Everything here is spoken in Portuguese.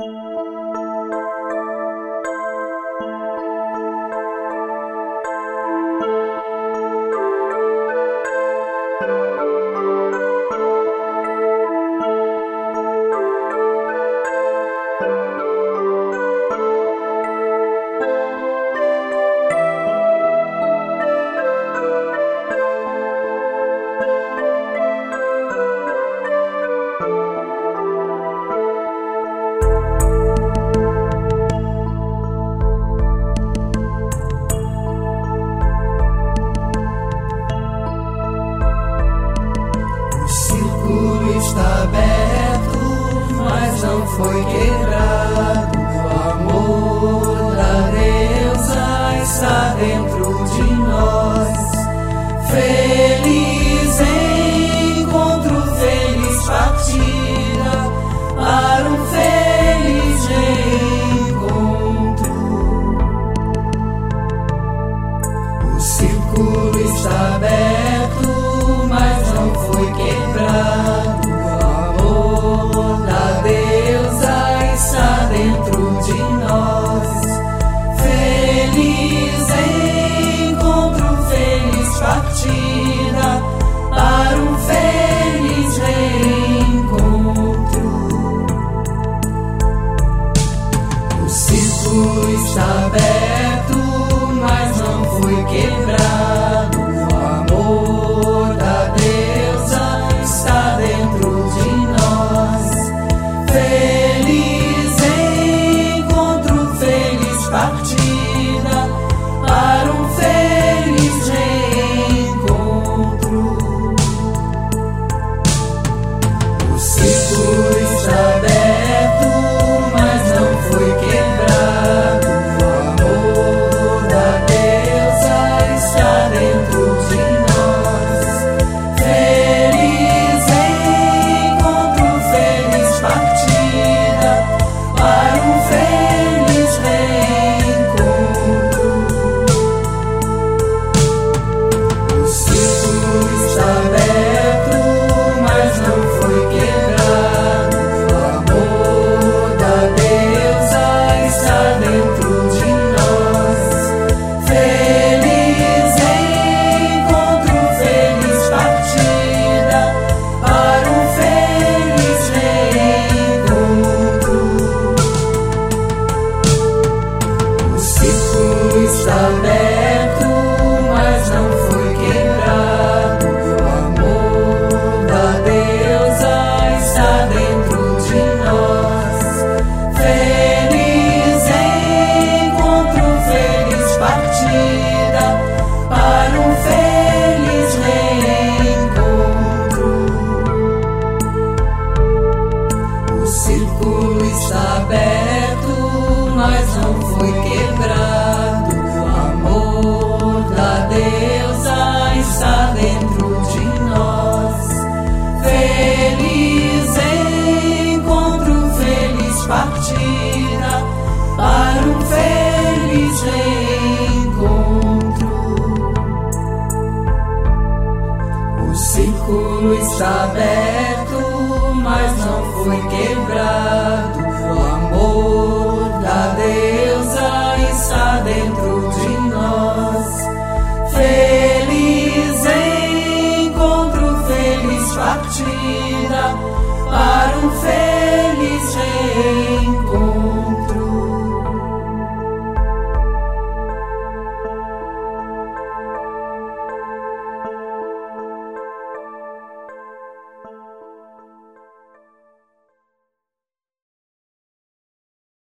Está aberto, mas não foi quebrado. O amor da deusa está dentro de nós. Feliz encontro, feliz partida para um feliz reencontro. O círculo está aberto, mas não foi quebrado. Partida para um feliz reencontro. O círculo está aberto, mas não foi quebrado. O amor da deusa está dentro de nós. Feliz encontro, feliz partida para um feliz reencontro. O círculo está aberto, mas não foi quebrado. O amor da deusa está dentro de nós. Feliz encontro, feliz partida para um feliz reencontro. O círculo está aberto, mas não foi quebrado. O amor da deusa está dentro de nós. Feliz encontro, feliz partida para um feliz reencontro. O círculo está aberto, mas não foi quebrado. O amor da deusa está dentro de nós. Feliz encontro, feliz partida para um feliz reencontro. O círculo está aberto, mas não foi quebrado. O amor da deusa está dentro de nós. Feliz encontro, feliz partida para um feliz reencontro. O círculo está aberto, mas não foi quebrado. O amor da deusa está dentro de nós. Feliz encontro, feliz partida para um feliz reencontro.